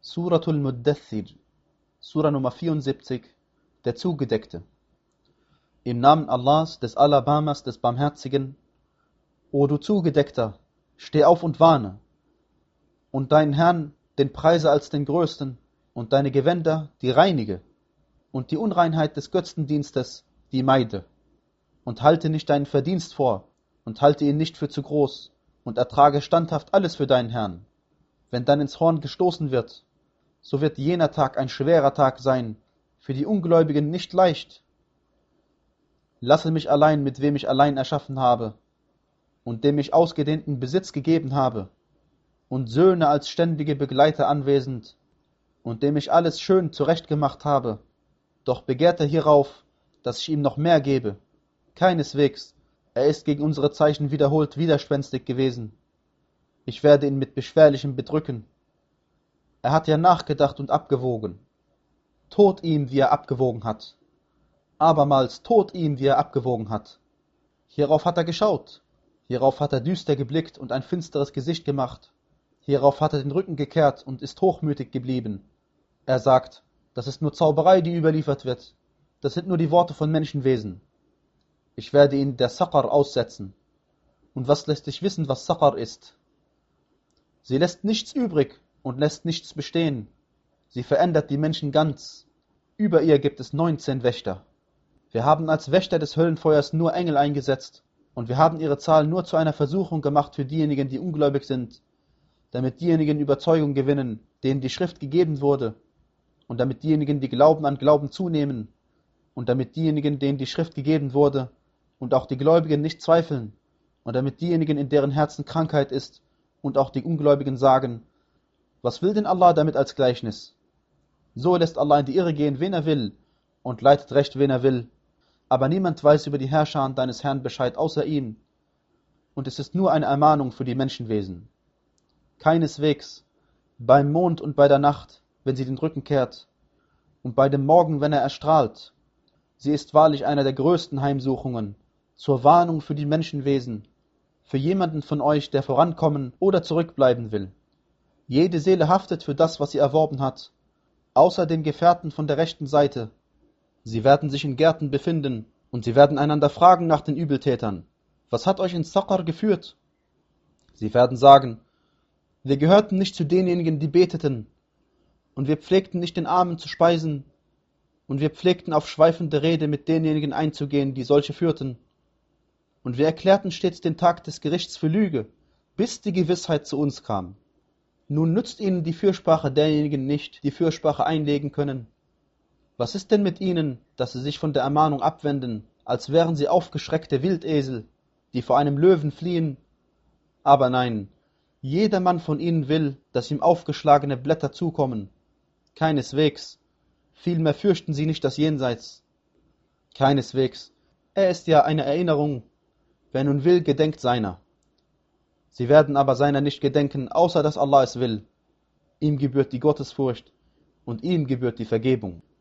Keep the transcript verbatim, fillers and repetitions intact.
Suratul Muddathir, Sura Nummer vierundsiebzig, der Zugedeckte. Im Namen Allahs, des Alabamas, des Barmherzigen. O du Zugedeckter, steh auf und warne, und deinen Herrn, den preise als den Größten, und deine Gewänder, die reinige, und die Unreinheit des Götzendienstes, die meide, und halte nicht deinen Verdienst vor, und halte ihn nicht für zu groß, und ertrage standhaft alles für deinen Herrn. Wenn dann ins Horn gestoßen wird, so wird jener Tag ein schwerer Tag sein, für die Ungläubigen nicht leicht. Lasse mich allein, mit wem ich allein erschaffen habe, und dem ich ausgedehnten Besitz gegeben habe, und Söhne als ständige Begleiter anwesend, und dem ich alles schön zurechtgemacht habe. Doch begehrt er hierauf, dass ich ihm noch mehr gebe. Keineswegs, er ist gegen unsere Zeichen wiederholt widerspenstig gewesen. Ich werde ihn mit Beschwerlichem bedrücken. Er hat ja nachgedacht und abgewogen. Tod ihm, wie er abgewogen hat. Abermals Tod ihm, wie er abgewogen hat. Hierauf hat er geschaut. Hierauf hat er düster geblickt und ein finsteres Gesicht gemacht. Hierauf hat er den Rücken gekehrt und ist hochmütig geblieben. Er sagt, das ist nur Zauberei, die überliefert wird. Das sind nur die Worte von Menschenwesen. Ich werde ihn der Saqar aussetzen. Und was lässt dich wissen, was Saqar ist? Sie lässt nichts übrig und lässt nichts bestehen. Sie verändert die Menschen ganz. Über ihr gibt es neunzehn Wächter. Wir haben als Wächter des Höllenfeuers nur Engel eingesetzt, und wir haben ihre Zahl nur zu einer Versuchung gemacht für diejenigen, die ungläubig sind, damit diejenigen Überzeugung gewinnen, denen die Schrift gegeben wurde, und damit diejenigen, die glauben, an Glauben zunehmen, und damit diejenigen, denen die Schrift gegeben wurde, und auch die Gläubigen nicht zweifeln, und damit diejenigen, in deren Herzen Krankheit ist, und auch die Ungläubigen sagen, was will denn Allah damit als Gleichnis? So lässt Allah in die Irre gehen, wen er will, und leitet recht, wen er will. Aber niemand weiß über die Herrscher deines Herrn Bescheid außer ihm. Und es ist nur eine Ermahnung für die Menschenwesen. Keineswegs, beim Mond und bei der Nacht, wenn sie den Rücken kehrt, und bei dem Morgen, wenn er erstrahlt. Sie ist wahrlich einer der größten Heimsuchungen, zur Warnung für die Menschenwesen, für jemanden von euch, der vorankommen oder zurückbleiben will. Jede Seele haftet für das, was sie erworben hat, außer den Gefährten von der rechten Seite. Sie werden sich in Gärten befinden, und sie werden einander fragen nach den Übeltätern. Was hat euch ins Saqar geführt? Sie werden sagen, wir gehörten nicht zu denjenigen, die beteten, und wir pflegten nicht den Armen zu speisen, und wir pflegten auf schweifende Rede mit denjenigen einzugehen, die solche führten. Und wir erklärten stets den Tag des Gerichts für Lüge, bis die Gewissheit zu uns kam. Nun nützt ihnen die Fürsprache derjenigen nicht, die Fürsprache einlegen können. Was ist denn mit ihnen, dass sie sich von der Ermahnung abwenden, als wären sie aufgeschreckte Wildesel, die vor einem Löwen fliehen? Aber nein, jedermann von ihnen will, dass ihm aufgeschlagene Blätter zukommen. Keineswegs, vielmehr fürchten sie nicht das Jenseits. Keineswegs, er ist ja eine Erinnerung, wer nun will, gedenkt seiner. Sie werden aber seiner nicht gedenken, außer dass Allah es will. Ihm gebührt die Gottesfurcht und ihm gebührt die Vergebung.